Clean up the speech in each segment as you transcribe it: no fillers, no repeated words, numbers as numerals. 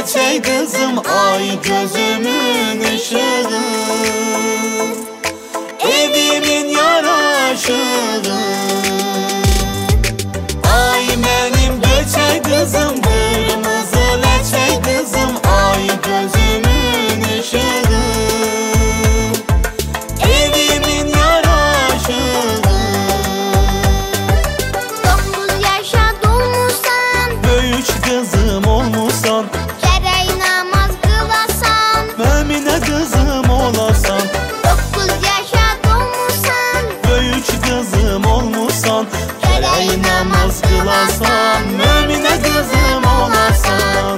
leçey kızım, ay gözümün ışığı, evimin yaraşığı. Ay benim göçey kızım, kırmızı leçey kızım, ay gözümün ışığı, evimin yaraşığı. 9 yaşa dolmuşsan, Böyüç kızım olmuşsan, gerek namaz kılasan. Mömine kızım olasan. 9 yaşa dolmuşsan, Böyüç kızım olmuşsan, gerek namaz kılasan, Mömine kızım olasan.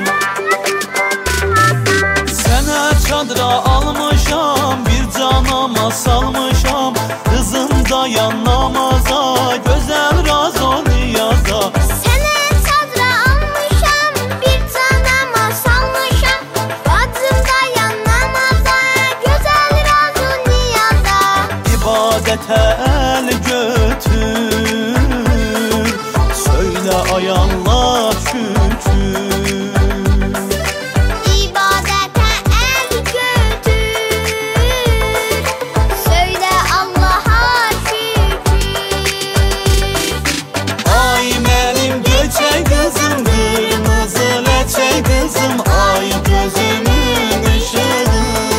Sənə çadıra almışam, bir canama salmışam, kızım dayan namaza, gözəl razı niyaza. sənə çadıra almışam, bir canama salmışam, bacım dayan namaza, gözəl razı niyaza. İbadətə əl götür, söylə ay Allah şükür. İbadete el götür, söyle Allah'a şükür. Ay benim göçey kızım, kırmızı leçey kızım, ay gözümün ışığı,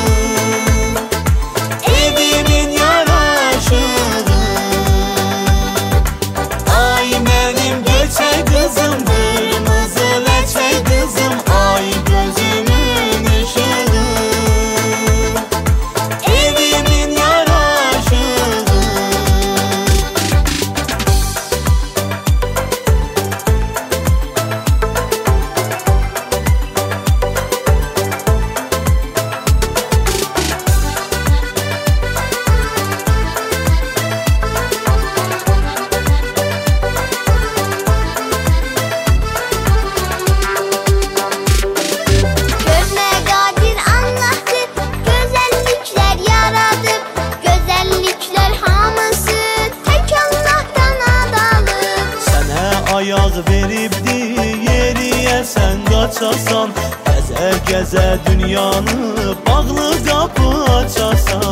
evimin yaraşığı. Ay benim göçey kızım, kırmızı leçey kızım, ay gözümün ışığı, evimin yaraşığı. Görme kadir Allah'tır, güzellikler yaradır. Güzellikler hamısı tek Allah'tan adalı. Sənə ayaq veribdi yeriyə sən qaçasan, gəzə gəzə dünyanı bağlı qapı açasan.